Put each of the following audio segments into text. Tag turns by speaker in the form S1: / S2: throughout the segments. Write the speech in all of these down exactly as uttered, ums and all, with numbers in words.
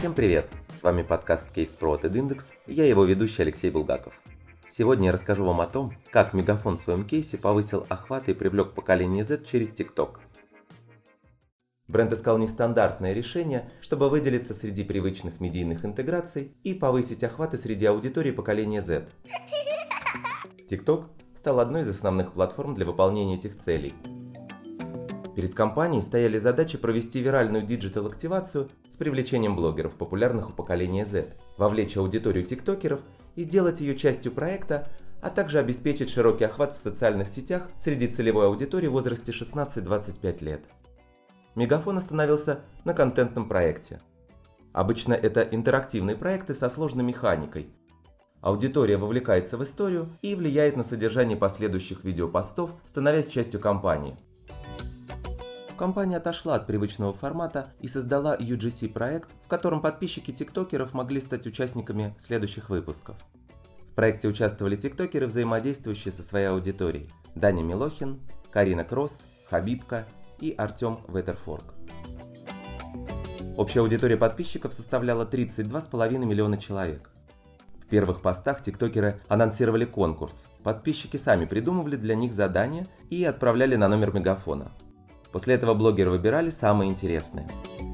S1: Всем привет! С вами подкаст Case Pro от Edindex, и я его ведущий Алексей Булгаков. Сегодня я расскажу вам о том, как Мегафон в своем кейсе повысил охват и привлек поколение Z через TikTok. Бренд искал нестандартное решение, чтобы выделиться среди привычных медийных интеграций и повысить охваты среди аудитории поколения Z. TikTok стал одной из основных платформ для выполнения этих целей. Перед компанией стояли задачи провести виральную диджитал-активацию с привлечением блогеров, популярных у поколения Z, вовлечь аудиторию тиктокеров и сделать ее частью проекта, а также обеспечить широкий охват в социальных сетях среди целевой аудитории в возрасте шестнадцать-двадцать пять лет. Мегафон остановился на контентном проекте. Обычно это интерактивные проекты со сложной механикой. Аудитория вовлекается в историю и влияет на содержание последующих видеопостов, становясь частью компании. Компания отошла от привычного формата и создала ю джи си-проект, в котором подписчики тиктокеров могли стать участниками следующих выпусков. В проекте участвовали тиктокеры, взаимодействующие со своей аудиторией: Даня Милохин, Карина Кросс, Хабибка и Артем Ветерфорк. Общая аудитория подписчиков составляла тридцать два с половиной миллиона человек. В первых постах тиктокеры анонсировали конкурс. Подписчики сами придумывали для них задания и отправляли на номер Мегафона. После этого блогеры выбирали самые интересные.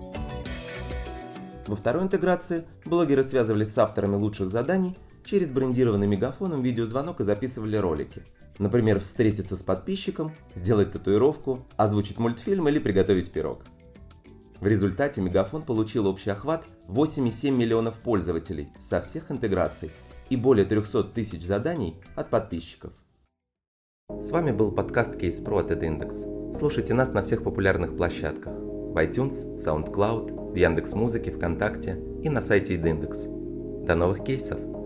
S1: Во второй интеграции блогеры связывались с авторами лучших заданий через брендированный Мегафоном видеозвонок и записывали ролики. Например, встретиться с подписчиком, сделать татуировку, озвучить мультфильм или приготовить пирог. В результате Мегафон получил общий охват восемь и семь миллионов пользователей со всех интеграций и более триста тысяч заданий от подписчиков. С вами был подкаст Case Pro от Edindex. Слушайте нас на всех популярных площадках: в iTunes, SoundCloud, в Яндекс.Музыке, ВКонтакте и на сайте Edindex. До новых кейсов!